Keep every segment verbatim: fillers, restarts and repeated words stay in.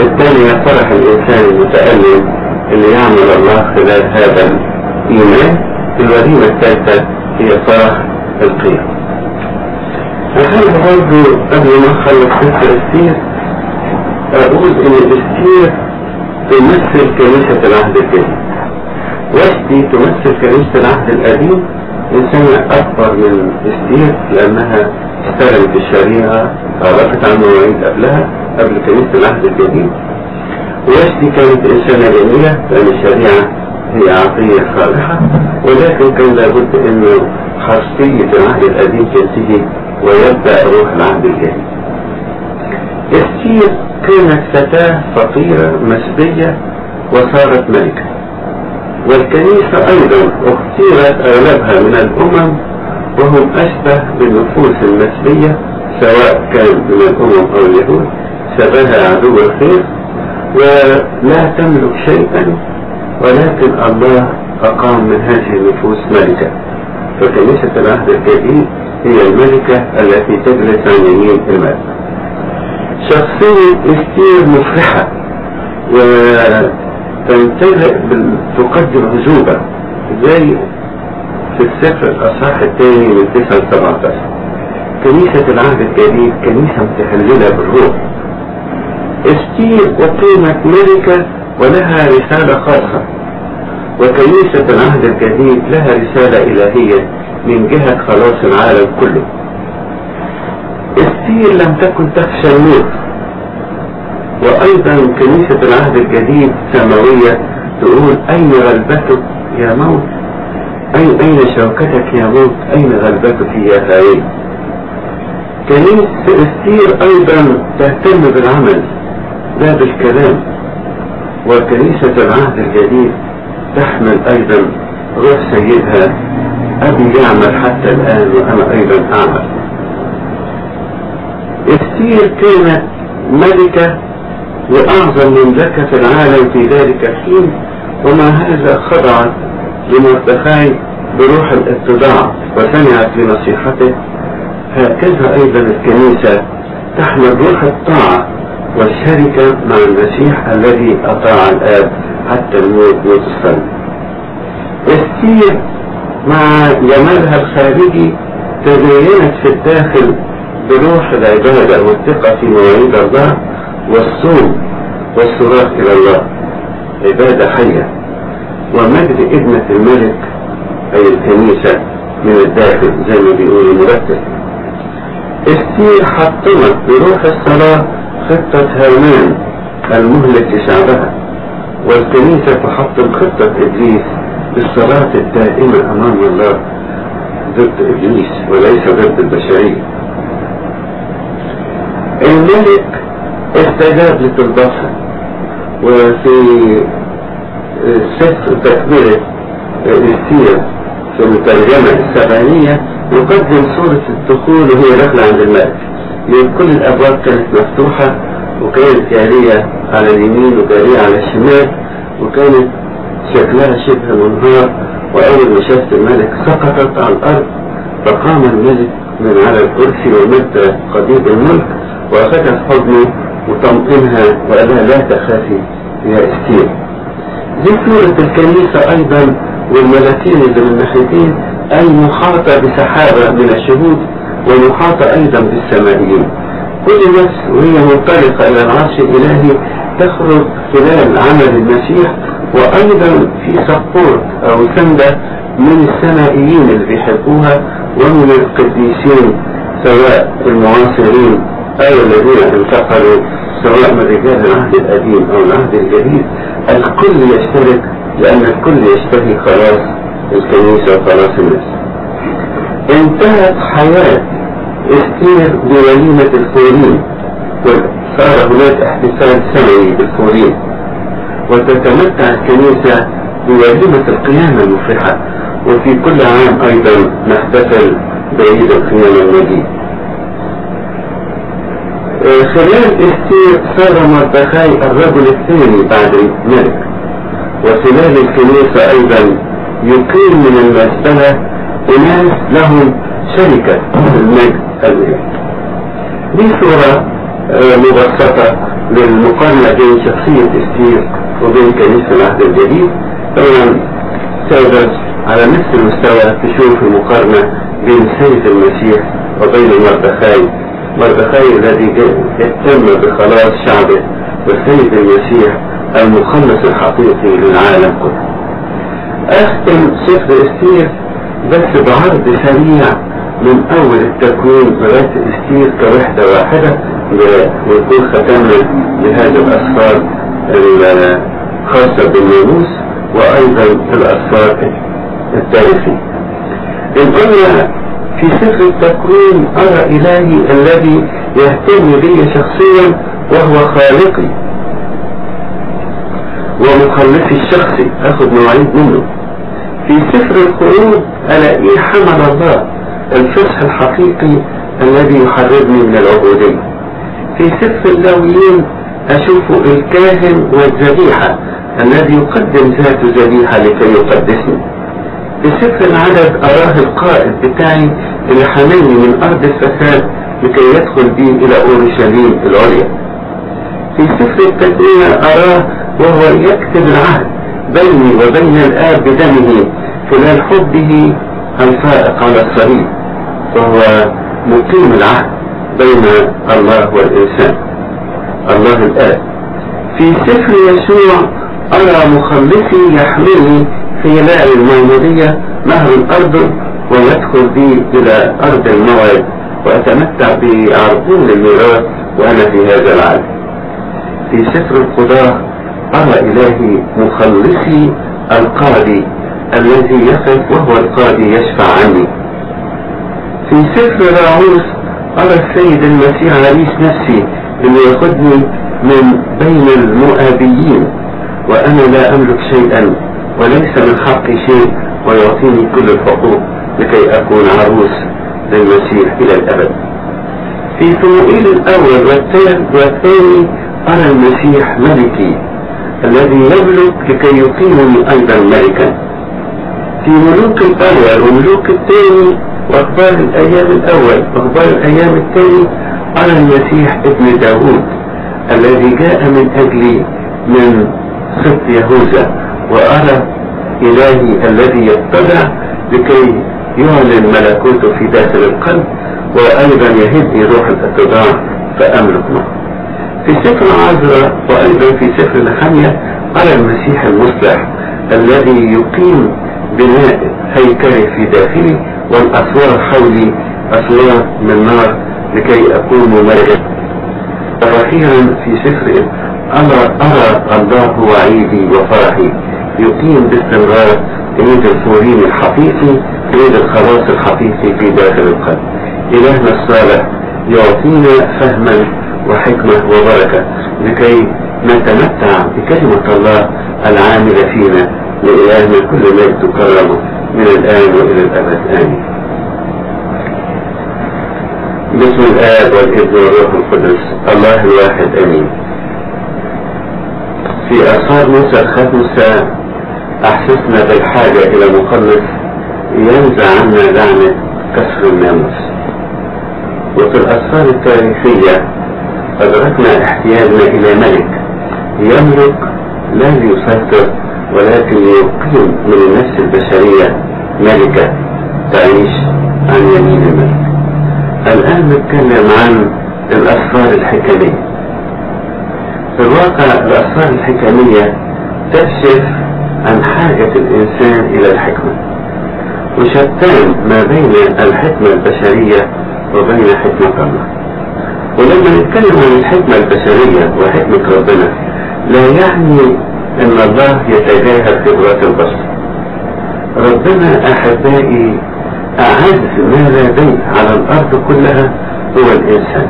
الثانية فرح الإنسان المتألم اللي يعمل الله خلال هذا الإيمان. الوليمة الثالثة هي فرح القيامة. أحب برضه قبل ما أخلص سفر السير أقول إن السير تمثل كنيسة العهد الجديد، واشتي تمثل كنيسة العهد القديم. إنسانة أكبر من السير لأنها استلمت الشريعة، عرفت عن مواعيد قبلها قبل كنيسة العهد الجديد. واشتي كانت إنسانة جميلة لأن الشريعة هي عطية صالحة، ولكن كان لابد إنه خاصية العهد القديم تنتهي ويبدأ روح العهد الجديد. استير كانت فتاة فقيرة مسبية وصارت ملكة، والكنيسة أيضا اختيرت أغلبها من الأمم وهم أشبه بالنفوس المسبية، سواء كان من الأمم أو اليهود، سباها عدو الخير ولا تملك شيئا، ولكن الله أقام من هذه النفوس ملكة. فكنيسة العهد الجديد هي الملكة التي تجلس عن يمين الملك. شخصية استير مفرحة وتمتلئ تقدم عزوبة زي في السفر الأصحاح الثاني من تسعة لسبعة عشر. كنيسة العهد الجديد كنيسة متهللة بالروح. استير أقيمت ملكة ولها رسالة خاصة، وكنيسة العهد الجديد لها رسالة إلهية من جهة خلاص العالم كله. استير لم تكن تخشى الموت، وأيضا كنيسة العهد الجديد سماوية تقول أين غلبتك يا موت، أين أين شوكتك يا موت، أين غلبتك يا خاين. كنيسة استير أيضا تهتم بالعمل لا بالكلام، وكنيسة العهد الجديد تحمل أيضا روح سيدها، أبي يعمل حتى الآن وأنا أيضا أعمل. استير كانت ملكة وأعظم مملكة في العالم في ذلك الحين، ومع هذا خضعت لمردخاي بروح الاتضاع وسمعت لنصيحته. هكذا أيضا الكنيسة تحمل روح الطاعة والشركة مع المسيح الذي أطاع الآب حتى الموت موت الصلب. استير مع جمالها الخارجي تزينت في الداخل بروح العبادة والثقة في مواعيد الله والصوم والصراخ إلى الله، عبادة حية ومجد ابنة الملك أي الكنيسة من الداخل زي ما بيقول المرتب. استير حطمت بروح الصلاة خطة هامان المهلك لشعبها، والكنيسة تحطم خطة إبليس بالصلاة الدائمة أمام الله ضد إبليس وليس ضد البشرية. الملك استجاب لطلباتها، وفي سفر تكملة استير في الترجمة السبعينية يقدم صورة الدخول وهي داخلة عند الملك. من كل الأبواب كانت مفتوحة، وكانت جارية على اليمين وجارية على الشمال، وكانت شكلها شبه منهار. وأول ما شافت الملك سقطت على الأرض، فقام الملك من على الكرسي ومد قضيب الملك وأخذها في حضنه وطمئنها وقال لها لا تخافي يا استير. دي صورة الكنيسة أيضا والملاكين اللي من الناحيتين، المحاطة بسحابة من الشهود ومحاطة أيضا بالسمائيين. كل نفس وهي منطلقة إلى العرش الإلهي تخرج خلال عمل المسيح، وأيضا في سبورت أو سندة من السمائيين اللي بيحبوها ومن القديسين سواء المعاصرين أو الذين انتقلوا سواء من رجال العهد القديم أو العهد الجديد. الكل يشترك لأن الكل يشتهي خلاص الكنيسة وخلاص الناس. انتهت حياة استير بوليمة الفورين، وصار هناك احتفال سنوي بالفورين، وتتمتع الكنيسة بوليمة القيامة المفرحة، وفي كل عام أيضا نحتفل بعيد القيامة المجيد. خلال استير صار مردخاي الرجل الثاني بعد الملك، وخلال الكنيسة أيضا يقيم من المسألة أناس لهم شركة في المجد الإلهي. دي صورة مبسطة للمقارنة بين شخصية استير وبين كنيسة العهد الجديد. طبعا تقدر على نفس المستوى تشوف المقارنة بين سيد المسيح وبين مردخاي، مردخاي الذي اهتم بخلاص شعبه، والسيد المسيح المخلص الحقيقي للعالم كله. أختم سفر استير بس بعرض سريع من أول التكوين لغاية استير كوحدة واحدة، ونكون ختمنا بهذه الأسفار الخاصة بالناموس وأيضا الأسفار التاريخية. إن قلنا في سفر التكوين أرى إلهي الذي يهتم بي شخصيا وهو خالقي ومخلصي الشخصي، أخذ مواعيد منه. في سفر الخروج ألاقيه حمل الله الفصح الحقيقي الذي يحررني من العبودية. في سفر اللاويين أشوف الكاهن والذبيحة الذي يقدم ذات ذبيحة لكي يقدسني. في سفر العدد أراه القائد بتاعي اللي حملني من أرض الفساد لكي يدخل بي إلى أورشليم العليا. في سفر التثنية أراه وهو يكتب العهد بيني وبين الآب بدمه خلال حبه الفائق على الصليب، وهو مقيم العهد بين الله والإنسان الله الآب. في سفر يسوع أرى مخلصي يحملني خلال المعمودية نهر الأرض ويدخل بي إلى أرض الموعد وأتمتع بعرضون الميراث وأنا في هذا العالم. في سفر القضاء أرى إلهي مخلصي القاضي الذي يقف وهو القاضي يشفع عني. في سفر راعوث أرى السيد المسيح عريس نفسي اللي ياخذني من بين المؤابيين وأنا لا أملك شيئا وليس من حقي شيء ويعطيني كل الحقوق لكي أكون عروس للمسيح إلى الأبد. في صموئيل الأول والثاني أرى المسيح ملكي الذي يملك لكي يقيمني أيضا ملكا. في ملوك الأول وملوك الثاني وأخبار الأيام الأول وأخبار الأيام الثاني أرى المسيح ابن داود الذي جاء من أجلي من سبط يهوذا، وأرى إلهي الذي يتبع لكي يعلن ملكوته في داخل القلب وأيضا يهدني روح الاتضاع فأملك معه. في سفر عذراء وأيضا في سفر نحمية أرى المسيح المصلح الذي يقيم بناء هيكله في داخلي والأسوار حولي أسوار من نار لكي أكون مملكا. وأخيرا في سفر أرى, أرى الله وعيدي وفرحي يقيم باستمرار عيد الفورين الحقيقي، عيد الخلاص الحقيقي في داخل القلب. إلهنا الصالح يعطينا فهما وحكمة وبركة لكي نتمتع بكلمة الله العاملة فينا، لإلهنا كل مجد وكرامة من الآن وإلى الأبد آمين. باسم الآب والابن والروح القدس الله الواحد آمين. في أسفار موسى الخامسة أحسسنا بالحاجة إلى مخلص ينزع عنا لعنة كسر الناموس. وفي الأسفار التاريخية أدركنا احتياجنا إلى ملك يملك لا ليسيطر ولكن يقيم من النفس البشرية ملكة تعيش عن يمين الملك. الآن نتكلم عن الأسفار الحكمية. في الواقع الأسفار الحكمية تكشف عن حاجة الإنسان إلى الحكمة، وشتان ما بين الحكمة البشرية وبين حكمة الله. ولما نتكلم عن الحكمة البشرية وحكمة ربنا لا يعني أن الله يتجاهل خبرات البشر. ربنا أحبائي أعز ما لديه على الأرض كلها هو الإنسان،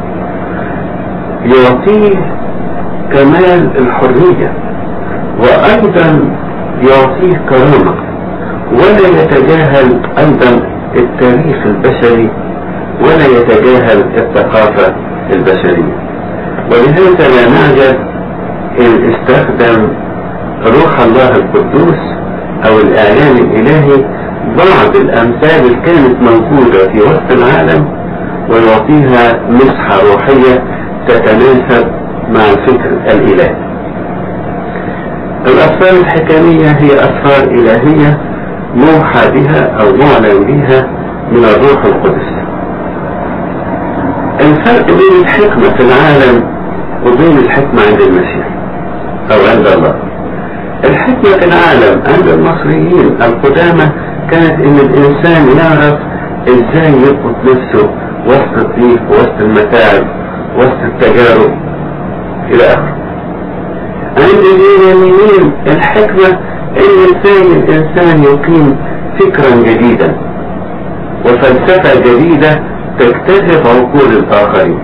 يعطيه كمال الحرية وأيضا يعطيه كرامة، ولا يتجاهل أيضا التاريخ البشري ولا يتجاهل الثقافة البشرية. ولهذا لا نعجب إن استخدم روح الله القدوس أو الإعلان الإلهي بعض الأمثال اللي كانت موجودة في وسط العالم ويعطيها مسحة روحية تتناسب مع الفكر الإلهي. الأسفار الحكمية هي أسفار إلهية موحى بها أو معلن بها من الروح القدس. الفرق بين الحكمة في العالم وبين الحكمة عند المسيح أو عند الله. الحكمة في العالم عند المصريين القدامى كانت إن الإنسان يعرف إزاي يضبط نفسه وسط الضيق وسط المتاعب وسط التجارب إلى آخره. عند اليونانيين الحكمة إن إزاي الإنسان يقيم فكرا جديدا وفلسفة جديدة تكتسب عقول الآخرين.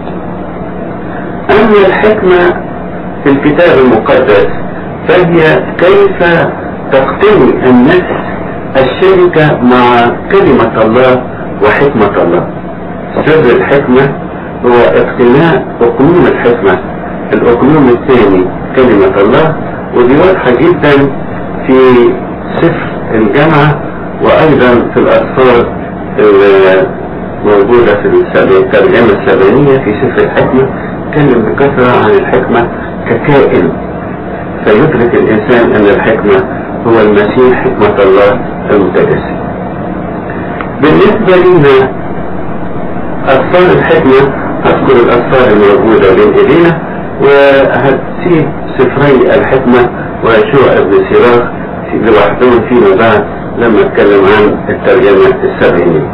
أما الحكمة في الكتاب المقدس فهي كيف تقتني النفس الشركة مع كلمة الله وحكمة الله. سر الحكمة هو اقتناء أقنوم الحكمة، الأقنوم الثاني كلمة الله، ودي واضحة جدا في سفر الجامعة وأيضا في الأسفار موجودة في الترجمة السبعينية في سفر الحكمة. تكلم بكثرة عن الحكمة ككائن، فيدرك الإنسان أن الحكمة هو المسيح حكمة الله المتجسد. بالنسبة لنا أسفار الحكمة أذكر الأسفار الموجودة بين إيدينا، وهتسيب سفري الحكمة ويشوع ابن سراخ لوحدهم فيما بعد لما اتكلم عن الترجمة السبعينية.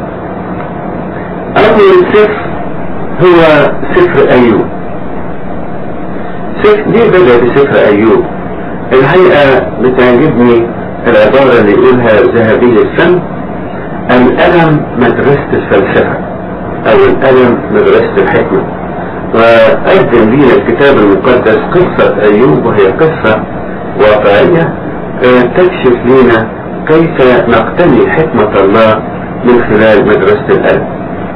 أول سفر هو سفر أيوب. سفر ليه بدأ بسفر أيوب؟ الحقيقة بتعجبني العبارة اللي يقولها ذهبي الفم: الألم مدرسة الفلسفة أو الألم مدرسة الحكمة. وقدم لنا الكتاب المقدس قصة أيوب، وهي قصة واقعية تكشف لنا كيف نقتني حكمة الله من خلال مدرسة الألم.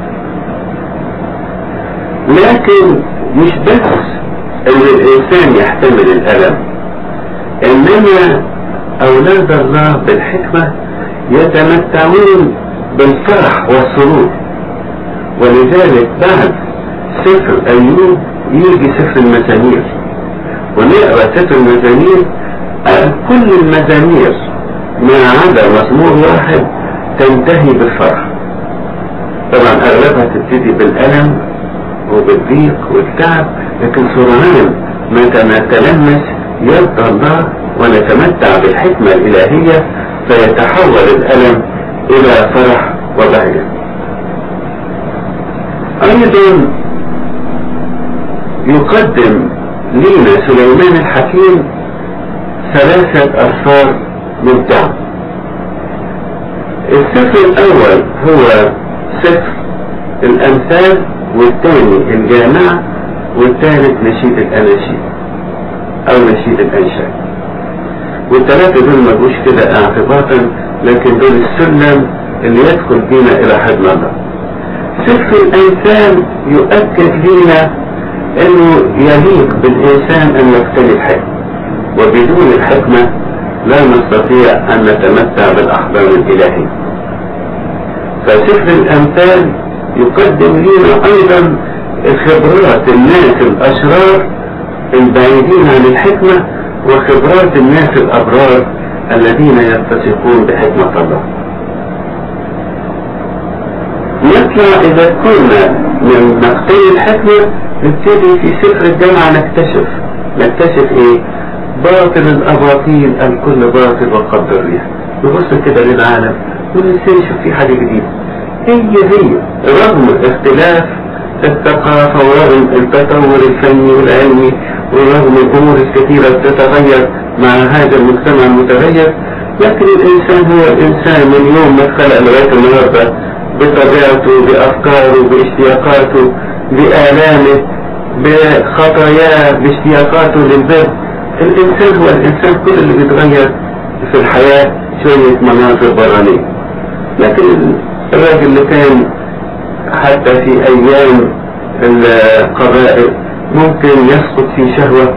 لكن مش بس ان الانسان يحتمل الالم، انما اولاد الله بالحكمة يتمتعون بالفرح والسرور. ولذلك بعد سفر ايوب يجي سفر المزامير، ونقرأ سفر المزامير كل المزامير ما عدا مزمور واحد تنتهي بالفرح. طبعا اغلبها تبتدي بالالم وبالضيق والتعب، لكن سرعان ما نتلمس يد الله ونتمتع بالحكمة الإلهية فيتحول الألم إلى فرح وبهجة. أيضا يقدم لنا سليمان الحكيم ثلاثة أسفار ممتعة. السفر الأول هو سفر الأمثال، والثاني الجامعة، والثالث نشيد الأناشيد أو نشيد الأنشاد. والثلاثة دول مجوش كده اعتباطا، لكن دول السلم اللي يدخل بينا إلى حضن الله. سفر الأمثال يؤكد لنا أنه يليق بالإنسان أن يقتني الحكمة، وبدون الحكمة لا نستطيع أن نتمتع بالأحضان الإلهية. فسفر الأمثال يقدم لنا أيضا خبرات الناس الأشرار البعيدين عن الحكمة وخبرات الناس الأبرار الذين يتسقون بحكمة الله. نطلع إذا كنا من نقتني الحكمة نبتدي في سفر الجامعة نكتشف نكتشف إيه؟ باطل الأباطيل الكل باطل وقد الريح. نبص كده للعالم وننسى نشوف في حاجة جديدة. هي هي رغم اختلاف الثقافة ورغم التطور الفني والعلمي ورغم الأمور الكثيرة تتغير مع هذا المجتمع المتغير، لكن الإنسان هو الإنسان من يوم ما اتخلق لغاية النهارده بطبيعته بأفكاره باشتياقاته بآلامه بخطاياه باشتياقاته للبر. الإنسان هو الإنسان، كل اللي بيتغير في الحياة شوية مناظر برانية. لكن الراجل اللي كان حتى في أيام القبائل ممكن يسقط في شهوة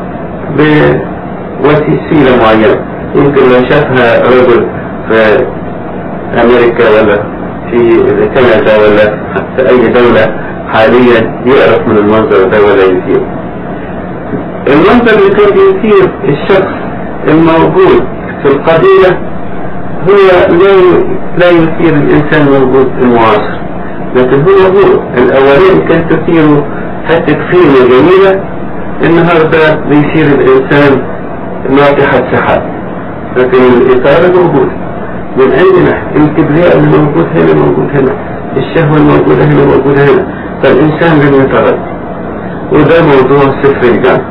بوسيلة معينة، يمكن لو شافها رجل في أمريكا ولا في كندا ولا في أي دولة حاليا يعرف من المنظر ده ولا يثير. المنظر اللي كان بيثير الشخص الموجود في القبيلة هو لا لا يثير الإنسان الموجود المعاصر، لكن هو هو الأولين كان تثيره حتى خيمة جميلة، النهاردة بيثير الإنسان ناطحة سحاب، لكن الإثارة موجودة من أي ناحية. الكبرياء اللي موجود هنا موجود هنا، الشهوة الموجودة هنا موجودة هنا، فالإنسان لم يتردد. وده موضوع سفر الجامعة.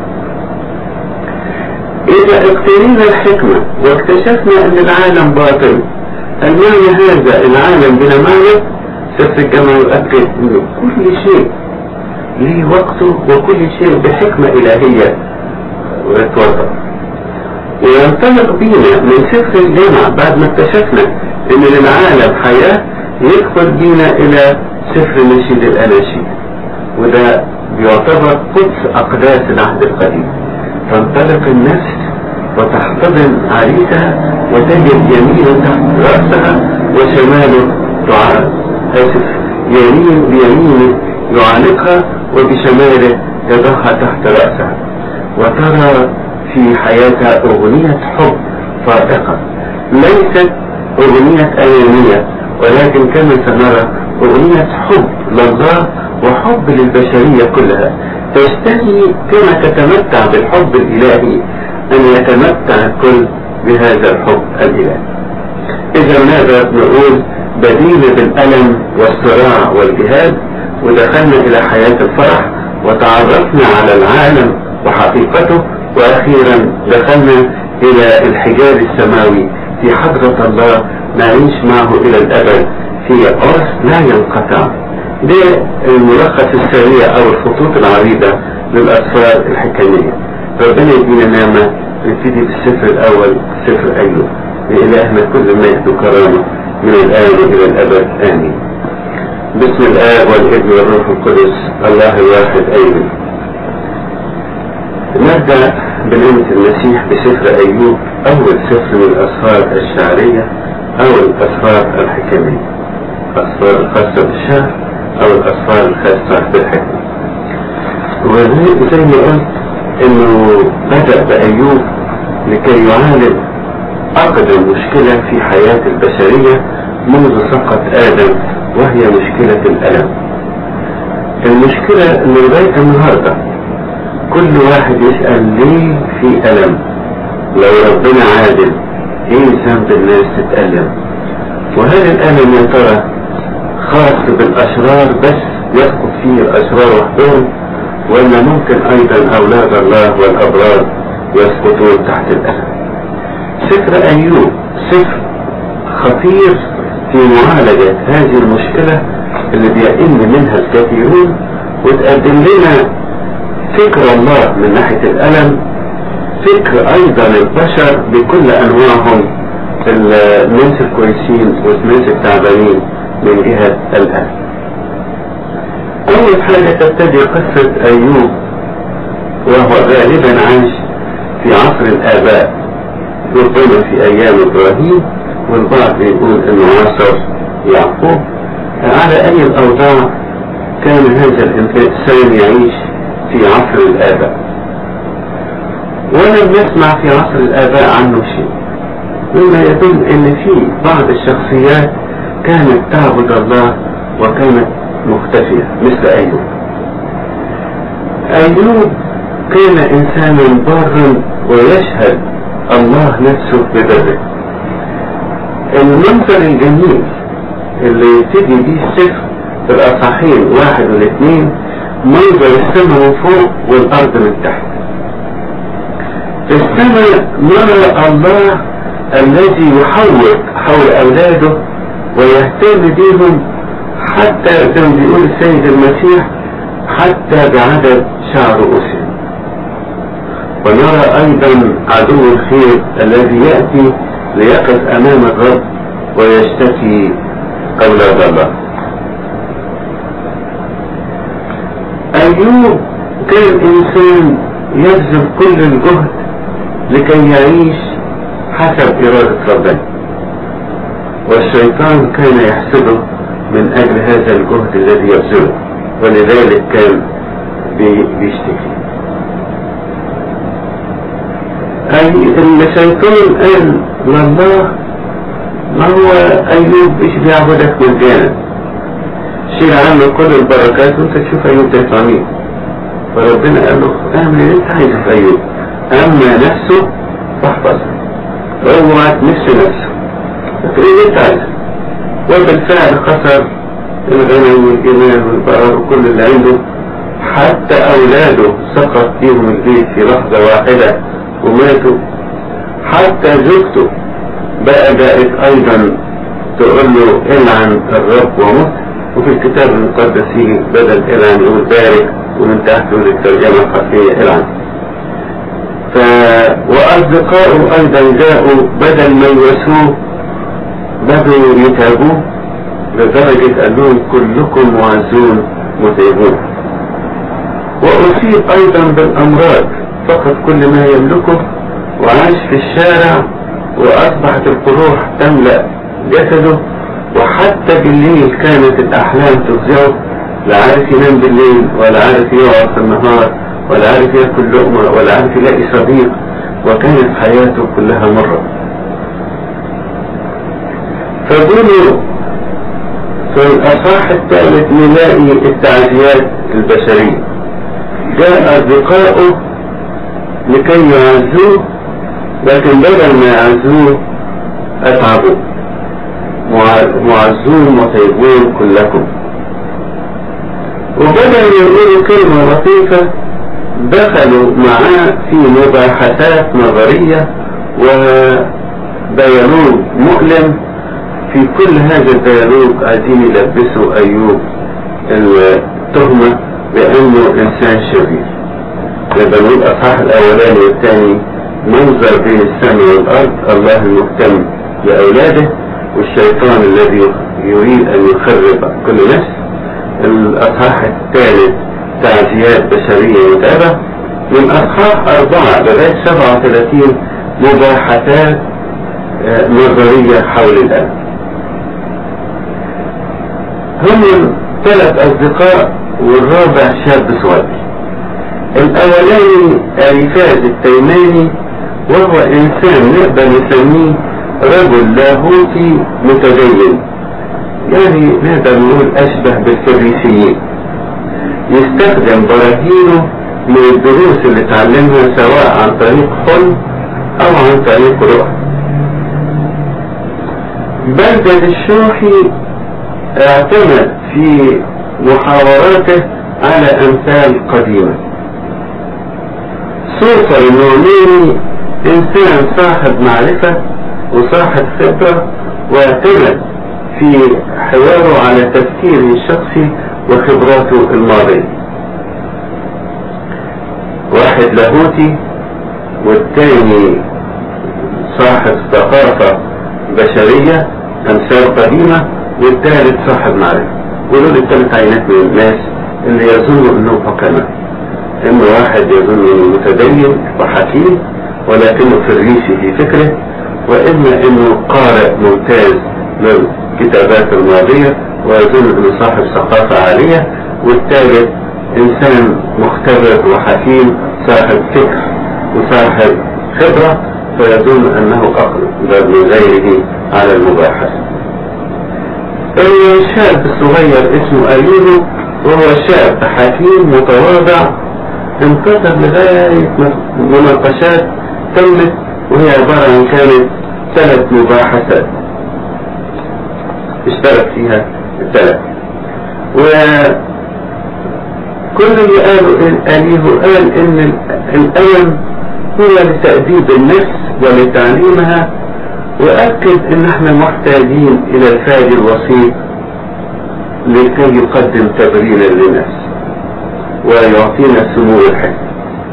إذا اقتنينا الحكمة واكتشفنا أن العالم باطل، المعنى هذا العالم بلا معنى، سفر الجامعة يؤكد أن كل شيء ليه وقته وكل شيء بحكمة إلهية ويتوضع. وينطلق بينا من سفر الجامعة بعد ما اكتشفنا أن للعالم حياة، يدخل بينا إلى سفر نشيد الأناشيد، وده بيعتبر قدس أقداس العهد القديم. تنطلق النفس وتحتضن عريسها وتجد يمينه تحت رأسها وشماله تعانق، آسف يمين بيمينه يعانقها وبشماله يضعها تحت رأسها، وترى في حياتها أغنية حب فائقة، ليست أغنية أنانية ولكن كما سنرى أغنية حب لله وحب للبشرية كلها، تشتهي كما تتمتع بالحب الإلهي أن يتمتع الكل بهذا الحب الإلهي. إذا ماذا نقول؟ بديل بالألم والصراع والجهاد، ودخلنا إلى حياة الفرح وتعرفنا على العالم وحقيقته، وأخيرا دخلنا إلى الحجاب السماوي في حضرة الله نعيش معه إلى الأبد في عرس لا ينقطع. ده الملخص السريع أو الخطوط العريضة للأسفار الحكمية. ربنا يدينا نعمة. نبتدي بالسفر الأول، سفر أيوب. لإلهنا كل مجد وكرامة من الآن إلى الأبد، آمين. بسم الآب والابن والروح القدس الله الواحد، آمين. نبدأ بنعمة المسيح بسفر أيوب، أول سفر من الأسفار الشعرية أو الأسفار الحكمية، الأسفار الخاصة بالشعر أو الأسفار الخاصة بالحكمة. وزي ما قلت إنه بدأ بأيوب لكي يعالج أقدم مشكلة في حياة البشرية منذ سقط آدم، وهي مشكلة الألم. المشكلة إن لغاية النهاردة كل واحد يسأل ليه في ألم؟ لو ربنا عادل ايه ذنب الناس تتألم؟ وهل الألم يا ترى خاص بالأشرار بس يسقط فيه الأشرار وحدهم، ولا ممكن أيضا أولاد الله والأبرار يسقطون تحت الألم؟ سفر أيوب سفر خطير في معالجة هذه المشكلة اللي بيئن منها الكثيرون، وتقدم لنا فكر الله من ناحية الألم، فكر أيضا البشر بكل أنواعهم، الناس الكويسين والناس التعبانين من جهة الألم. أول حاجة تبتدي قصة أيوب، وهو غالبا عاش في عصر الآباء، ربما في أيام إبراهيم، والبعض بيقول إنه عاصر يعقوب. على أي الأوضاع كان هذا الإنسان يعيش في عصر الآباء، ولم نسمع في عصر الآباء عنه شيء، مما يدل ان في بعض الشخصيات كانت تعبد الله وكانت مختفية مثل أيوب. أيوب كان إنسانا بارا ويشهد الله نفسه ببره. المنظر الجميل اللي يبتدي به السفر في الأصحاحين واحد والاثنين، منظر السماء من فوق والأرض من تحت. في السماء نرى الله الذي يحوط حول أولاده ويهتم بهم، حتى زي ما بيقول السيد المسيح حتى بعدد شعر رؤوسهم. ونرى أيضا عدو الخير الذي يأتي ليقف أمام الرب ويشتكي أولاد الله. أيوب كان إنسان يبذل كل الجهد لكي يعيش حسب إرادة ربنا، والشيطان كان يحسده من أجل هذا الجهد الذي يبذله، ولذلك كان بيشتكي. أي الشيطان قال لله ما هو أيوب إيش بيعبدك مجانا، شيل عنه كل البركات وانت تشوف أيوب تطلع مين. فربنا قال له اعمل اللي انت عايزه في أيوب، أما نفسه فاحفظها، اوعى تمس نفسه، فكر اللي انت عايزه. وبالفعل خسر الغنم والجمال والبقر وكل اللي عنده، حتى أولاده سقط فيهم البيت في لحظة واحدة وماتوا. حتى زوجته بقى بقت أيضا تقول له العن الرب ومت، وفي الكتاب المقدس فيه بدل العن يقول بارك، ومن تحت الترجمة الحرفية العن. ف... وأصدقائه أيضا جاءوا بدل ما يواسوه بدوا يتعبوه، لدرجة قال لهم كلكم معزون متعبون. وأصيب أيضا بالأمراض، فقد كل ما يملكه وعاش في الشارع، وأصبحت القروح تملأ جسده، وحتى بالليل كانت الأحلام تفزعه، لا عارف ينام بالليل ولا عارف يقعد في النهار ولا عارف ياكل لقمة ولا عارف يلاقي صديق، وكانت حياته كلها مرة. فقولوا في الأصحاح الثالث نلاقي التعزيات البشرية، جاء أصدقائه لكي يعزوه، لكن بدل ما يعزوه أتعبوا، معزون متعبون كلكم. وبدل يقولوا كلمة لطيفة دخلوا معاه في مباحثات نظرية وديالوج مؤلم. في كل هذا الديالوج عايزين يلبسوا أيوب التهمة بأنه إنسان شرير. يبقى نقول الأصحاح الأولاني والثاني منظر بين السماء والأرض، الله المهتم بأولاده والشيطان الذي يريد أن يخرب كل نفس. الأصحاح الثالث تعزيات بشرية متعبة. من أصحاح أربعة لغاية سبعة وثلاثين مباحثات نظرية حول الأب. هم ثلاث أصدقاء والرابع شاب صغير. الأولاني أليفاز التيماني، وهو إنسان نقدر نسميه رجل لاهوتي متدين، يعني نقدر نقول أشبه بالفريسيين. يستخدم براهينه من الدروس اللي اتعلمها سواء عن طريق حلم أو عن طريق رؤى. بلدة الشوحي اعتمد في محاوراته على أمثال قديمة. صوفر النعماني إنسان صاحب معرفة وصاحب خبرة، واعتمد في حواره على تفكيره الشخصي وخبراته الماضية. واحد لاهوتي والتاني صاحب ثقافة بشرية أمثال قديمة، والثالث صاحب معرفة. ودول الثلاث عينات من الناس اللي يظنوا انهم حكماء. اما واحد يظن انه متدين وحكيم ولكنه فريسي في فكره، واما انه قارئ ممتاز للكتابات الماضية ويظن انه صاحب ثقافة عالية، والثالث انسان مختبر وحكيم صاحب فكر وصاحب خبرة فيظن انه اقدر من غيره على المباحثة. الشاب الصغير اسمه أيوب، وهو شاب حكيم متواضع، انتظر لغاية مناقشات تمت، وهي عبارة عن كانت ثلاث مباحثات اشترك فيها الثلاث. وكل اللي قالوا أليه قال إن الألم هو لتأديب النفس ولتعليمها، وأكد إن احنا محتاجين إلى الفاجر الوسيط لكي يقدم تبريرا للنفس ويعطينا سمو الحكمة.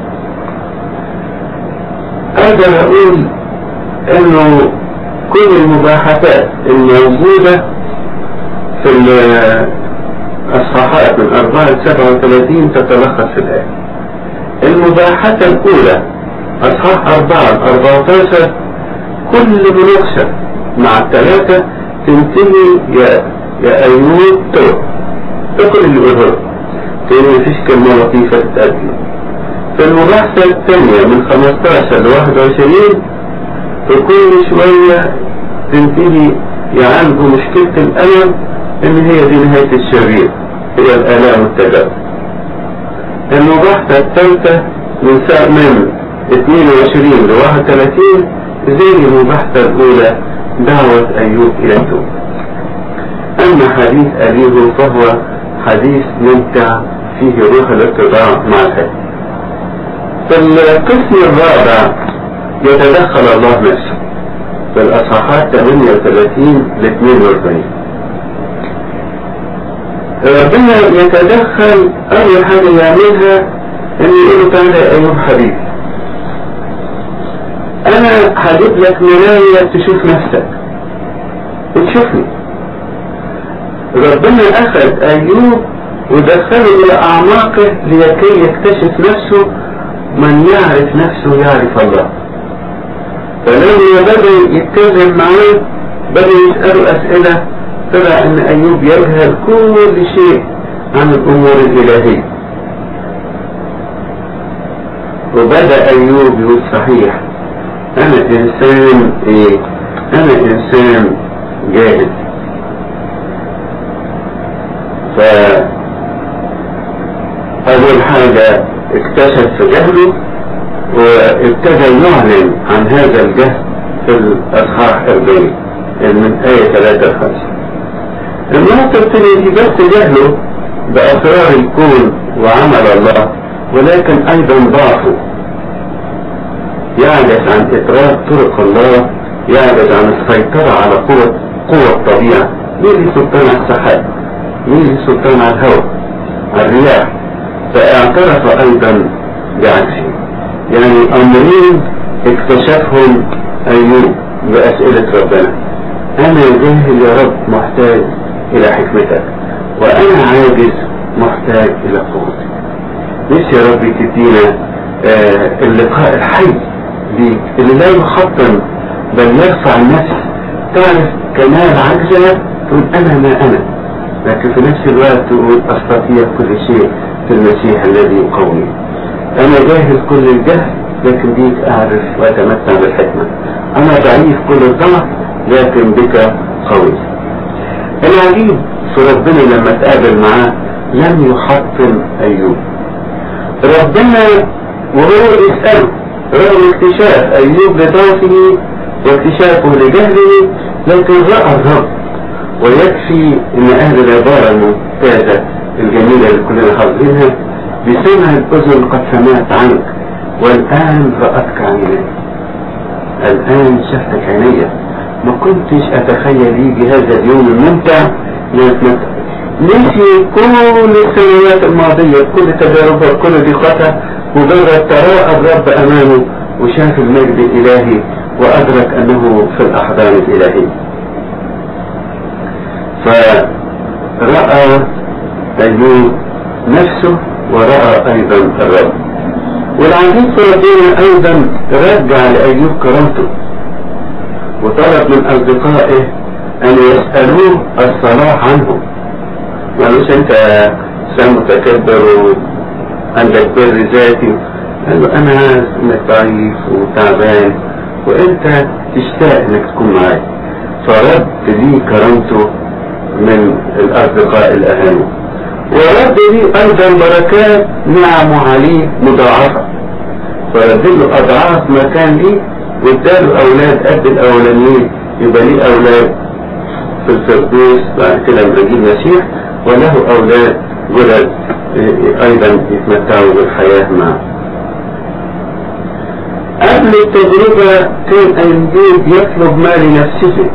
أقدر أقول إنه كل المباحثات الموجودة في الأصحاحات من أربعة لسبعة وثلاثين تتلخص في الآية. المباحثة الأولى أصحاح أربعة أربعة عشر كل مناقشة مع الثلاثة تنتهي يا يا أيوب تروح تقول اللي يقوله، تقول مفيش كلمة لطيفة تتقدم، في المباحثة الثانية من خمستاشر ل واحد وعشرين وكل شوية تنتهي يعالجوا مشكلة الألم إن هي دي نهاية الشرير، هي الآلام والتجارب. المباحثة الثالثة من ساعة من اثنين وعشرين ل واحد وثلاثين زي المباحثة الأولى دعوة أيوب إلى التوبة. أما حديث أبيه فهو حديث ممتع فيه روح الاتباع مع الحق. في القسم الرابع يتدخل الله نفسه في الأصحاحات ثمانية وثلاثين ل اثنين وأربعين. ربنا يتدخل أول حاجة يعملها إن يقول تعالى يا أيوب حبيبي، أنا هجيب لك مراية تشوف نفسك وتشوفني. ربنا أخذ أيوب ودخله إلى أعماقه لكي يكتشف نفسه. من يعرف نفسه يعرف الله. فلما بدأ يتكلم معاه بدأ يسأله أسئلة، طلع أن أيوب يجهل كل شيء عن الأمور الإلهية. وبدأ أيوب يقول صحيح أنا إنسان إيه؟ أنا إنسان جاهل. فأول حاجة اكتشف جهله وابتدى يعلن عن هذا الجهل في الأصحاح أربعين من آية ثلاثة لخمسة. النقطة الثانية دي بس جهله بأسرار الكون وعمل الله، ولكن أيضا ضعفه، يعجز عن إدراك طرق الله، يعجز عن السيطرة على قوة قوة الطبيعة. مين لي سلطان على السحاب؟ مين لي سلطان على الهواء؟ على الرياح؟ فاعترف أيضا بعجزه. يعني أمرين اكتشفهم أيوب بأسئلة ربنا. أنا جاهل يا رب محتاج إلى حكمتك، وأنا عاجز محتاج إلى قوتك. نفسي يا رب تدينا آه اللقاء الحي بيك اللي لا يخطن بل يرفع النفس، تعرف كمال عجزها تقول أنا ما أنا، لكن في نفس الوقت تقول أستطيع كل شيء في المسيح الذي يقومني. أنا جاهل كل الجهل لكن بيك أعرف وأتمتع بالحكمة. أنا ضعيف كل الضعف لكن بك قوي. العجيب في ربنا لما تقابل معاه لم يحطم أيوب. ربنا وهو يسأله رغم اكتشاف أيوب لضعفه واكتشافه لجهله، لكن رأى الرب. ويكفي ان اهل العبارة الممتازة الجميلة اللي كلنا حافظينها: بسمع الاذن قد سمعت عنك والان رأتك عيني. الان شفتك عينيا. ما كنتش اتخيل يجي هذا اليوم الممتع لنتمتع. نسي كل السنوات الماضية، كل تجاربها، كل ضيقتها، مجرد تراءى الرب امامه وشاف المجد الالهي وادرك انه في الاحضان الالهية. فرأى أيوب نفسه ورأى أيضا الرب. والعجيب في ربنا أيضا رجع لأيوب كرامته وطلب من أصدقائه أن يسألوه الصلاح عنه. قالوش أنت إنسان متكبر وعندك بر ذاتي، قال له أنا عارف إنك ضعيف وتعبان وأنت تشتاق إنك تكون معايا. فرد لي كرامته من الأصدقاء الأهم، ورد لي أيضا بركات نعمه عليه مضاعفة، فرد له أضعاف ما كان لي واداله أولاد قد الأولانيين، يبقى ليه أولاد في الفردوس بعد كده لما يجي المسيح، وله أولاد جدد أيضا يتمتعوا بالحياة معه. قبل التجربة كان أيوب يطلب ما لنفسه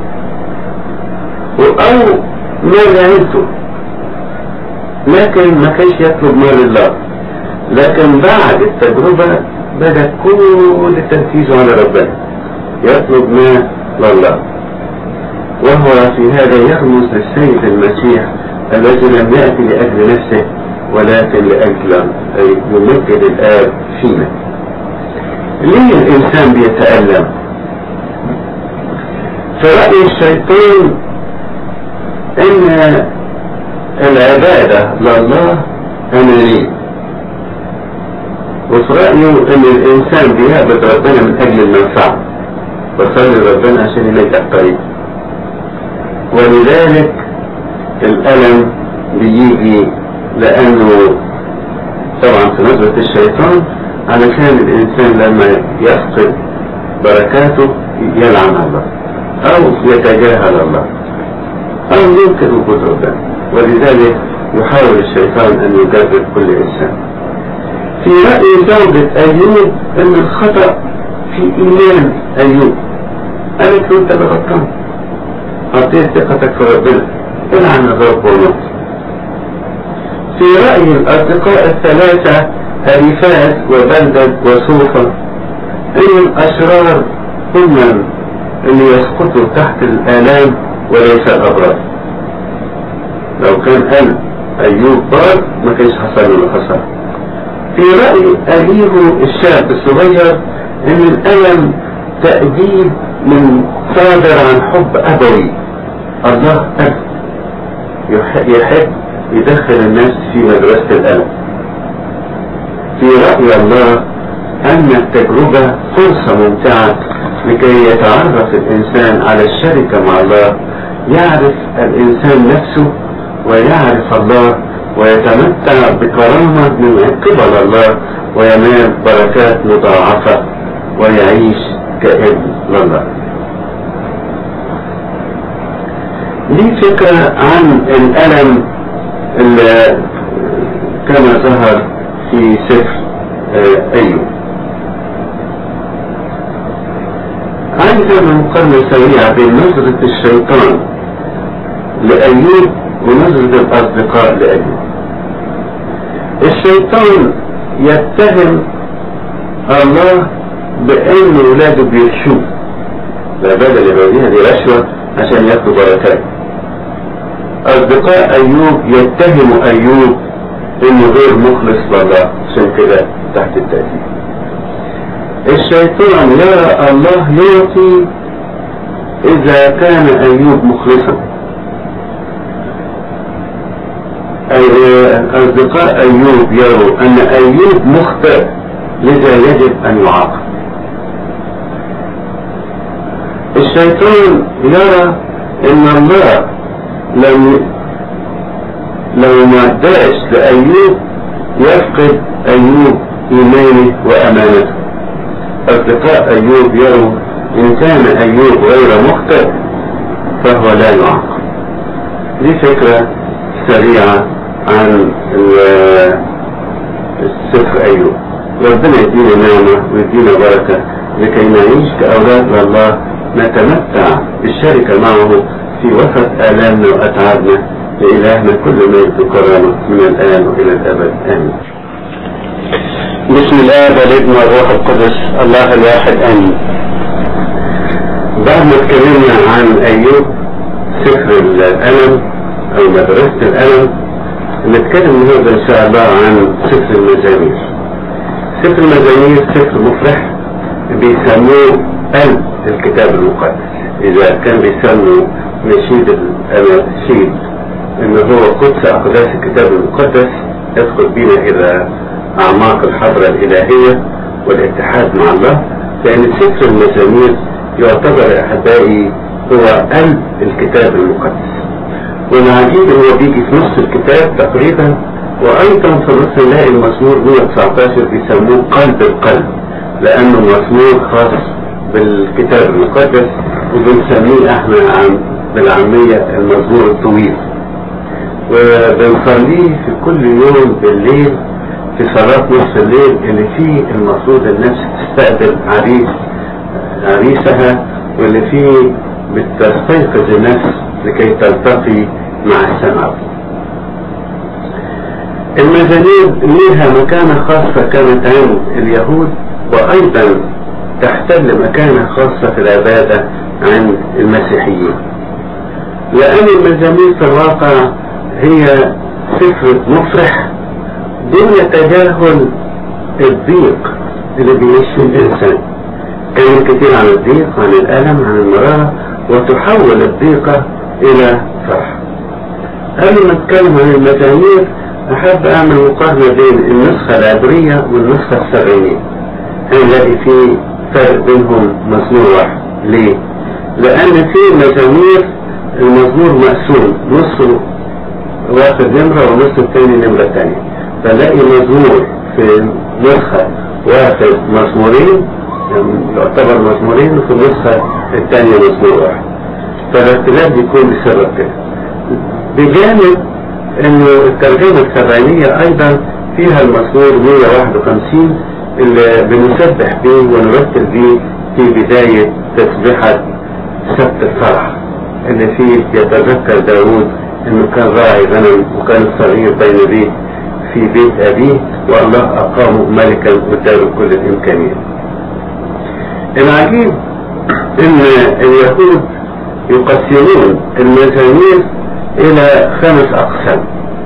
أو ما لعيلته، لكن ما كانش يطلب ما لله. لكن بعد التجربة بدأ كل تركيزه على ربنا، يطلب ما لله، وهو في هذا يرمز للسيد المسيح الذي لم يأتي لأجل نفسه ولكن لأجل أي يمجد الآب فينا. ليه الإنسان بيتألم؟ فرأي الشيطان ان العبادة لله أنانية، وفي رأيه ان الانسان بيعبد ربنا من اجل المنفعة، وصلي ربنا عشان ينجح طريقه. ولذلك الألم بيجي لأنه طبعا في نظرة الشيطان علشان الإنسان لما يفقد بركاته يلعن الله أو يتجاهل الله أو ينكر وجود ربنا، ولذلك يحاول الشيطان أن يجرب كل إنسان. في رأي زوجة أيوب أن الخطأ في إيمان أيوب، قالت له أنت غلطان، حطيت ثقتك في ربنا، العن الرب ونط. في رأي الأصدقاء الثلاثة أليفاز وبلدد وصوفة أن الأشرار هم اللي يسقطوا تحت الآلام وليس الأبرار. لو كان قلب أيوب بار ما كانش حصل له حصل. في رأي أليه الشاب الصغير أن الألم تأديب من صادر عن حب أبوي. الله أب يحب يدخل الناس في مدرسة الألم. في رأي الله أن التجربة فرصة ممتعة لكي يتعرف الإنسان على الشركة مع الله، يعرف الإنسان نفسه ويعرف الله ويتمتع بكرامة من قبل الله وينال بركات مضاعفة ويعيش كابن لله. دي فكرة عن الألم اللي كما ظهر في سفر أيوب. عايز مقارنة سريعة بين نظرة الشيطان لأيوب ونظرة الأصدقاء لأيوب. الشيطان يتهم الله بأن ولاده بيرشوه، العبادة اللي بعديها دي رشوة عشان ياخدوا بركات. أصدقاء أيوب يتهموا أيوب إنه غير مخلص لله، عشان كده تحت التأثير. الشيطان يرى الله يعطي إذا كان أيوب مخلصا. أصدقاء أيوب يروا أن أيوب مخطئ لذا يجب أن يعاقب. الشيطان يرى أن الله لو لو ما اداش لأيوب يفقد أيوب إيمانه وأمانته. أصدقاء أيوب يروا إن كان أيوب غير مخطئ فهو لا يعاقب. دي فكرة سريعة عن السفر أيوب. ربنا يدينا نعمة ويدينا بركة لكي نعيش كأولاد لله، نتمتع بالشركة معه في وسط آلامنا وأتعابنا. لإلهنا كل مجد وكرامة من الآن وإلى الأبد آمين. بسم الآب والابن والروح القدس الله الواحد آمين. بعد ما اتكلمنا عن أيوب سفر الألم أو مدرسة الألم، نتكلم النهارده إن شاء الله عن سفر المزامير. سفر المزامير سفر مفرح بيسموه قلب الكتاب المقدس. إذا كان بيسموا نشيد الأناشيد إن هو قدس أقداس الكتاب المقدس، يدخل بنا إلى أعماق الحضرة الإلهية والاتحاد مع الله، لأن سفر المزامير يعتبر أحبائي هو قلب الكتاب المقدس. والعجيب هو بيجي في نص الكتاب تقريبا، وأيضا في النص نلاقي المزمور مئة وتسعة عشر بيسموه قلب القلب، لأنه مزمور خاص بالكتاب المقدس، وبنسميه احنا عن بالعامية المزمور الطويل، وبنصليه في كل يوم بالليل في صلاة نصف الليل اللي فيه المفروض النفس تستقبل عريس عريسها، واللي فيه بتستيقظ النفس لكي تلتقي مع السماء. المزامير ليها مكانة خاصة كانت عند اليهود، وأيضا تحتل مكانة خاصة في العبادة عند المسيحيين، لأن المزامير في الواقع هي سفر مفرح دون تجاهل الضيق اللي بيعيش فيه الإنسان. كلام كتير عن الضيق، عن الألم، عن المرارة، وتحول الضيقة إلى فرح. قبل ما نتكلم عن المزامير أحب أعمل مقارنة بين النسخة العبرية والنسخة السبعينية. هنلاقي في فرق بينهم مزمور واحد. ليه؟ لأن في مزامير المزمور مقسوم، نصه واخد نمرة ونص الثاني نمرة تانية، فنلاقي مزمور في نسخة واخد مزمورين، يعتبر مزمورين، وفي النسخة الثانية مزمور واحد. فالاختلاف بيكون بسبب كده. بجانب انه الترجمة السبعينية ايضا فيها المزمور مية وواحد وخمسين اللي بنسبح به ونرتل به في بداية تسبيحة سبت الفرح، اللي فيه يتذكر داود انه كان راعي غنم وكان الصغير بين بيت في بيت ابيه والله اقامه ملكا واداله كل الامكانيات. العجيب ان اليهود يقسمون المزامير الى خمس اقسام،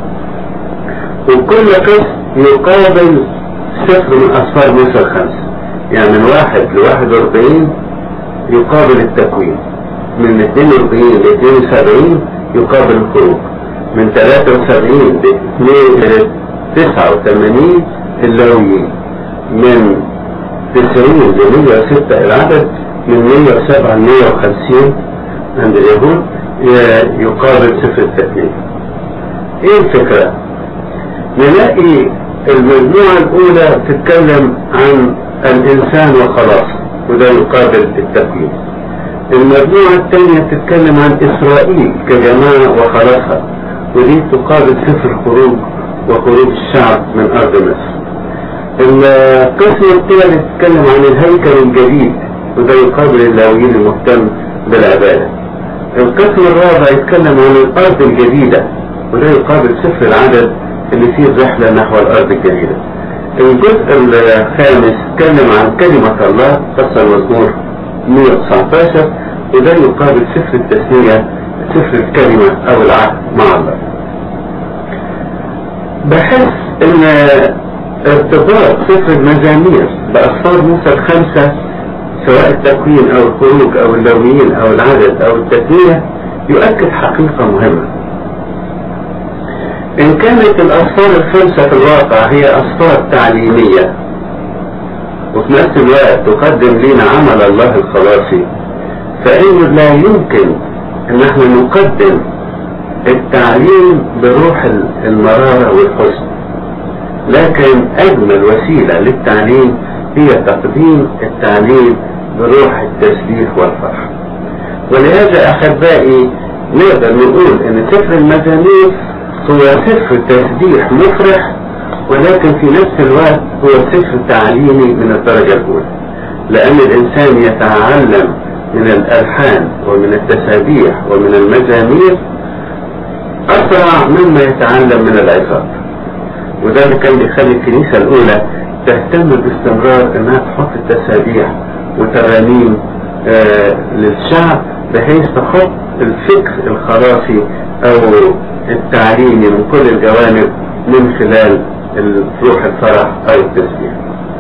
وكل قسم يقابل سفر من اسفار موسى الخمسه، يعني من واحد لواحد واربعين يقابل التكوين، من اثنين واربعين ل اثنين وسبعين يقابل الخروج، من ثلاثة وسبعين ل تسعة وثمانين اللاويين، من تسعين ل مية وستة العدد، من مية وسبعة ل مية وخمسين عند اليهود يقابل سفر التكوين. ايه الفكرة؟ نلاقي المجموعة الأولى تتكلم عن الإنسان وخلاصه، وده يقابل التكوين. المجموعة الثانية تتكلم عن إسرائيل كجماعة وخلاصها، ودي تقابل سفر الخروج وخروج الشعب من أرض مصر. القسم الثالث يتكلم عن الهيكل الجديد، وده يقابل اللاويين المهتم بالعبادة. القسم الرابع يتكلم عن الأرض الجديدة، وده يقابل سفر العدد اللي فيه الرحلة نحو الأرض الجديدة. الجزء الخامس يتكلم عن كلمة الله، قصة المزمور مية وتسعتاشر، وده يقابل سفر التثنية، سفر الكلمة أو العهد مع الله. بحس ان ارتباط سفر المزامير بأسفار موسى الخمسة سواء التكوين أو الخروج أو اللاويين أو العدد أو التثنية يؤكد حقيقة مهمة. إن كانت الأسفار الخمسة في الواقع هي أسفار تعليمية وفي نفس الوقت تقدم لنا عمل الله الخلاصي، فإنه لا يمكن أن احنا نقدم التعليم بروح المرارة والحزن، لكن أجمل وسيلة للتعليم هي تقديم التعليم بروح التسبيح والفرح. ولهذا أحبائي نقدر نقول أن سفر المزامير هو سفر تسبيح مفرح، ولكن في نفس الوقت هو سفر تعليمي من الدرجة الأولى، لأن الإنسان يتعلم من الألحان ومن التسابيح ومن المزامير أسرع مما يتعلم من العظات. وده اللي كان بيخلي الكنيسة الأولى تهتم باستمرار إنها تحط التسابيح وترانيم آه للشعب، بحيث تحط الفكر الخلاصي أو التعليمي من كل الجوانب من خلال روح الفرح أو التسبيح.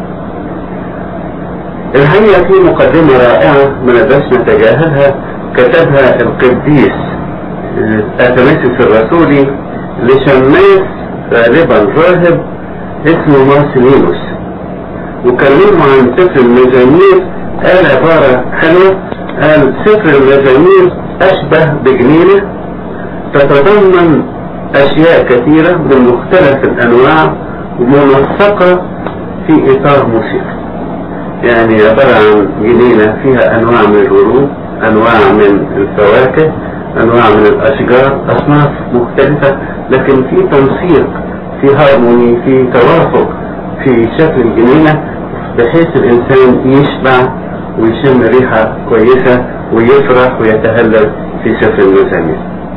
الحقيقة في مقدمة رائعة ما نقدرش نتجاهلها كتبها القديس أثناسيوس الرسولي لشماس غالبا راهب اسمه مارسيلينوس، وكلمه عن سفر المزامير. قال عبارة حلوة، قال سفر المزامير أشبه بجنينة تتضمن أشياء كثيرة من مختلف الأنواع ومنسقة في إطار موسيقى. يعني عبارة عن جنينة فيها أنواع من الورود، أنواع من الفواكه، أنواع من الأشجار، أصناف مختلفة، لكن في تنسيق، في هارموني، في توافق في شكل الجنينة، بحيث الإنسان يشبع ويشم ريحة كويسة ويفرح ويتهلل في سفر المزامير.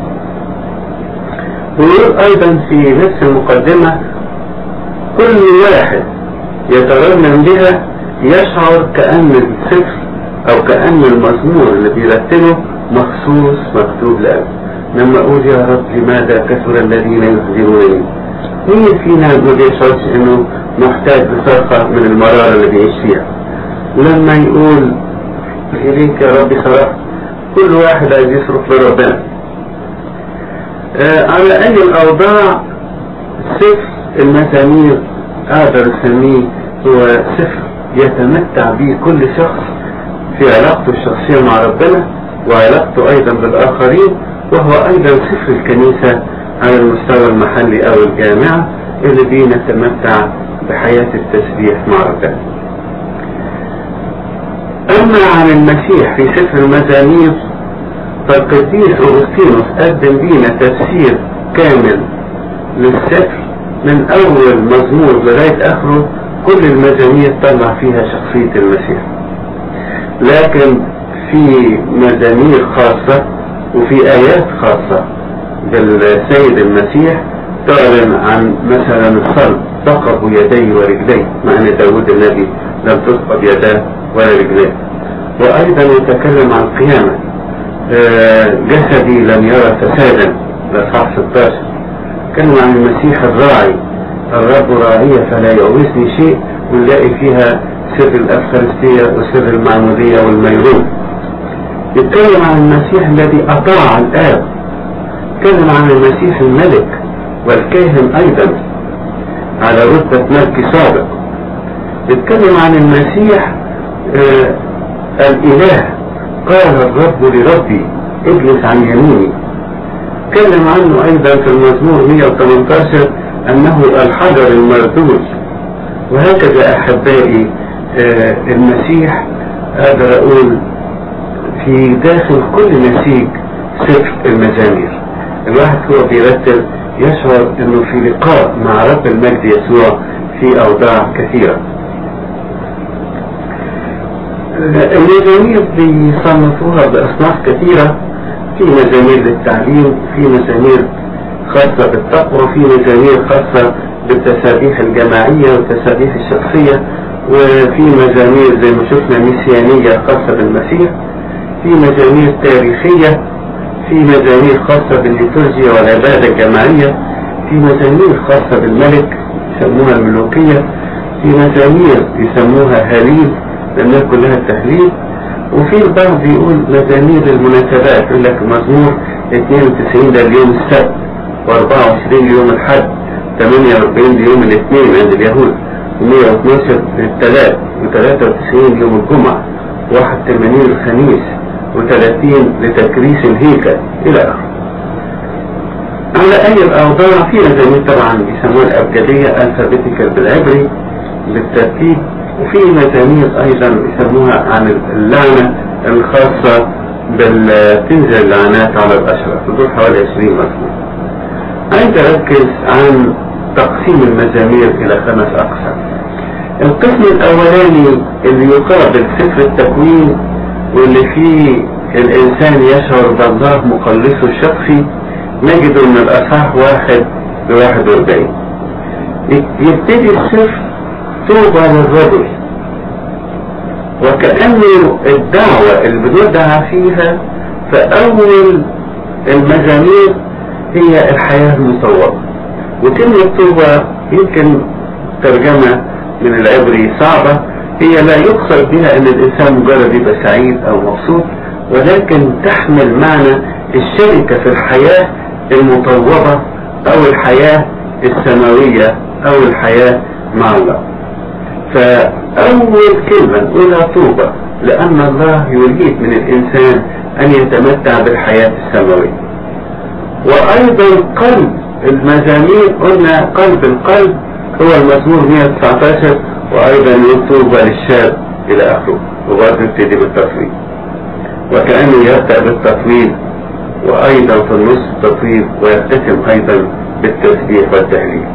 ويقول أيضا في نفس المقدمة كل واحد يترنم بها يشعر كأن السفر أو كأن المزمور اللي بيرتله مخصوص مكتوب له. لما أقول يا رب لماذا كثر الذين يحزنونني، مين فينا ما بيشعرش إنه محتاج بصرخة من المرارة اللي بيعيش فيها؟ لما يقول إليك يا رب صراحة، كل واحد عايز يصرخ لربنا. آه على أي الأوضاع سفر المزامير اقدر اسميه هو سفر يتمتع به كل شخص في علاقته الشخصية مع ربنا وعلاقته ايضا بالاخرين، وهو ايضا سفر الكنيسة على المستوى المحلي او الجامعة اللي بيه نتمتع بحياة التسبيح مع ربنا. اما عن المسيح في سفر المزامير فالقديس أغسطينوس قدم لنا تفسير كامل للسفر من اول مزمور لغاية اخره، كل المزامير طلع فيها شخصية المسيح، لكن في مزامير خاصة وفي ايات خاصة بالسيد المسيح تعلن عن مثلا الصلب، ثقب يديه ورجليه، مع ان داود النبي لم تثقب يداه ولا رجليه. وايضا يتكلم عن القيامة، جسدي لم يرى فسادا، الاصحاح ستة عشر. كلمة عن المسيح الراعي، الرب راعية فلا يعوزني شيء، ونلاقي فيها سر الأفخارستية وسر المعمودية والميرون. يتكلم عن المسيح الذي أطاع الآب، يتكلم عن المسيح الملك والكاهن أيضا على رتبة ملك سابق. يتكلم عن المسيح آه الإله، قال الرب لربي اجلس عن يميني. تكلم عنه ايضا في المزمور مئة وثمانية عشر انه الحجر المردود. وهكذا احبائي آه المسيح اقدر اقول في داخل كل نسيج سفر المزامير. الواحد هو بيرتب يشعر انه في لقاء مع رب المجد يسوع في اوضاع كثيرة. المزامير بيصنفوها باصناف كثيرة، في مزامير للتعليم، في مزامير خاصة بالتقوى، في مزامير خاصة بالتسابيح الجماعية والتسابيح الشخصية، وفي مزامير زي ما شفنا ميسيانية خاصة بالمسيح، في مزامير تاريخية، في مزامير خاصة بالليتورجيا والعبادة الجماعية، في مزامير خاصة بالملك يسموها الملوكية، في مزامير يسموها هليل لأنها كلها تهليل، وفي البعض بيقول مزامير المناسبات، يقول لك مزمور اثنين وتسعين ده اليوم السبت، واربعة وعشرين ليوم الحد، ثمانية واربعين ليوم الاثنين عند اليهود، ومئة واثناشر للثلاث، وثلاثة وتسعين يوم الجمعة، واحد وثمانين الخميس، وثلاثين لتكريس الهيكل إلى آخره. على أي الأوضاع في مزامير طبعا بيسموها الأبجدية الفابيتيكال بالعبري بالترتيب، وفي مزامير ايضا يسموها عن اللعنة الخاصة بالتنزل اللعنات على الاشرار، تدور حوالي عشرين مزمور. عايز اركز عن تقسيم المزامير الى خمس اقسام. القسم الاولاني اللي يقابل سفر التكوين واللي فيه الانسان يشعر بالله مخلصه الشخصي، نجد ان الاصحاح واحد بواحد واربعين يبتدي السفر طوبى للرجل، وكأنه الدعوة اللي بندعى فيها فأول المزامير هي الحياة المصورة. وكلمة طوبى يمكن ترجمة من العبري صعبة، هي لا يقصد بها ان الانسان مجرد يبقى سعيد او مبسوط، ولكن تحمل معنى الشركة في الحياة المطورة او الحياة السماوية او الحياة مع الله. فأول كلمة نقولها طوبى، لأن الله يريد من الإنسان أن يتمتع بالحياة السماوية. وأيضا قلب المزامير قلنا قلب القلب هو المزمور مئة وتسعة عشر، وأيضا يقول طوبى للشاب إلى آخره، وبرضه يبتدي بالتطويل، وكأنه يبدأ بالتطويل وأيضا في النص التطويل، ويختتم أيضا بالتسبيح والتهليل.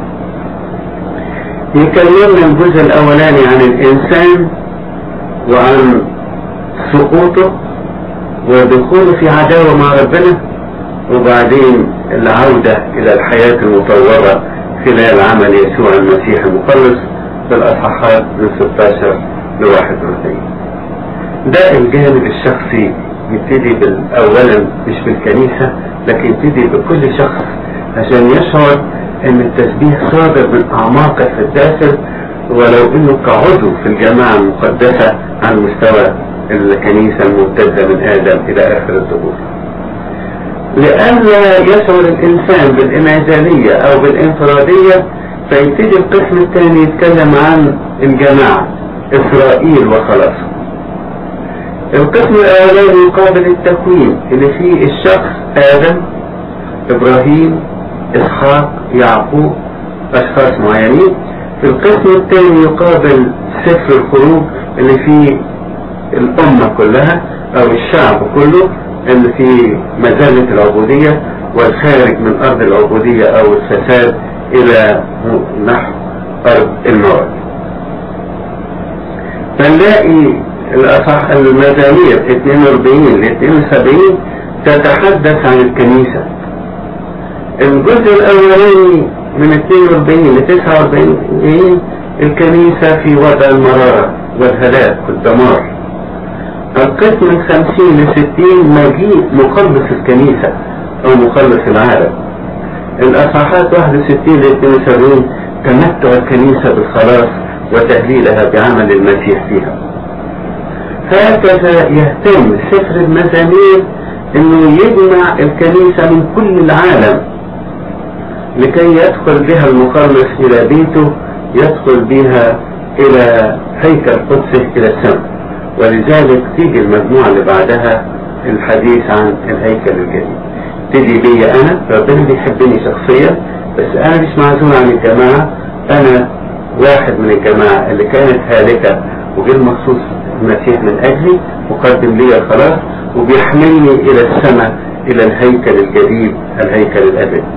يكلمنا الجزء الاولاني عن الانسان وعن سقوطه ودخوله في عداوة مع ربنا، وبعدين العودة الى الحياة المطورة خلال عمل يسوع المسيح المخلص في الاصحاحات من ستة عشر ل واحد واربعين. ده الجانب الشخصي، يبتدي بالاولا مش بالكنيسة لكن يبتدي بكل شخص عشان يشعر ان التسبيح صادر من اعماقه في الداخل، ولو انه كعضو في الجماعة المقدسة عن مستوى الكنيسة الممتدة من ادم الى اخر الظهور. لئلا يشعر الإنسان بالانعزالية أو بالانفرادية، فيبتدي القسم الثاني يتكلم عن الجماعة، إسرائيل وخلاصه. القسم الأولاني يقابل التكوين اللي فيه الشخص آدم، إبراهيم، إسحاق، يعقوب، أشخاص معينين. في القسم الثاني يقابل سفر الخروج اللي فيه الأمة كلها أو الشعب كله اللي فيه مذلة العبودية والخارج من أرض العبودية أو الفساد إلى نحو أرض الموعد. فنلاقي الأصح المزامير اثنين وأربعين ل اثنين وسبعين تتحدث عن الكنيسة. الجزء الأولاني من اثنين وأربعين ل تسعة وأربعين الكنيسة في وضع المرارة والهلاك والدمار. القسم من خمسين لستين مجيء مخلص الكنيسة أو مخلص العالم. الأصحاحات واحد وستين ل اثنين وسبعين تمتع الكنيسة بالخلاص وتهليلها بعمل المسيح فيها. هكذا يهتم سفر المزامير انه يجمع الكنيسة من كل العالم لكي يدخل بها المخلص الى بيته، يدخل بها الى هيكل قدسه الى السماء. ولذلك تيجي المجموعة اللي بعدها الحديث عن الهيكل الجديد. تيجي بي انا، ربنا بيحبني شخصيا بس انا مش معزول عن الجماعة، انا واحد من الجماعة اللي كانت هالكة وغير مخصوص المسيح من اجلي مقدم لي الخلاص وبيحملني الى السماء الى الهيكل الجديد الهيكل الابدي.